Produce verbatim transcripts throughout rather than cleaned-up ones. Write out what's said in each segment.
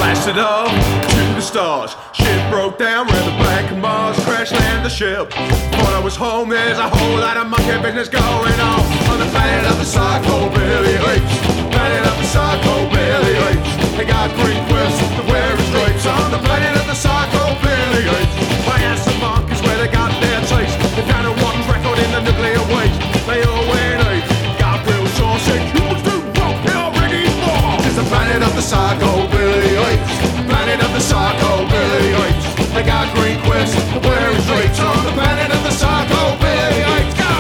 blasted off to the stars. Ship broke down, ran the back of Mars, crash landed the ship. Thought I was home, there's a whole lot of monkey business going on on the planet of the psychobilly apes. Planet of the psychobilly apes. They got green quips to wear his drapes on the planet of the psychobilly apes. I asked the monkeys where they got their taste. They found a rotten record in the nuclear waste. They all went ape. Got real sausage. Humans do rock, they already fall. It's the planet of the psychobilly apes. Planet of the psychobilly apes. They got green quips to wear his drapes on the planet of the psychobilly apes. Go!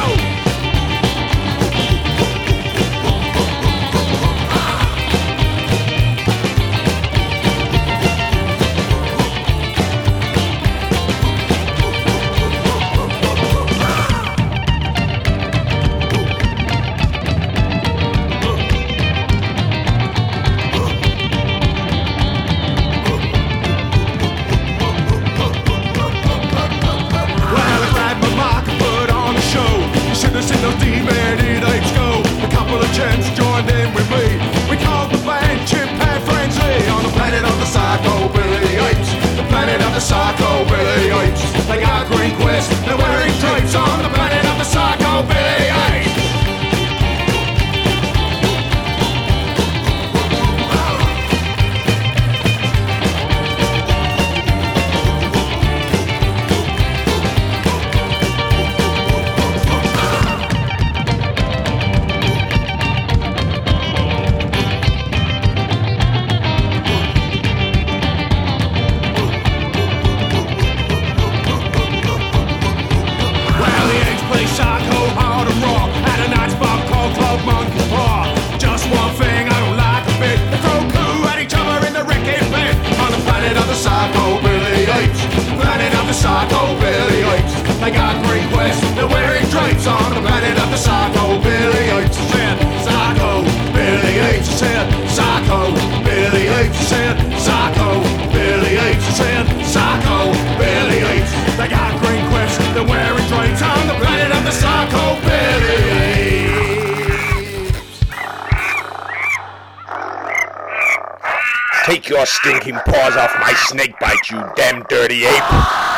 Take your stinking paws off my snake bite, you damn dirty ape!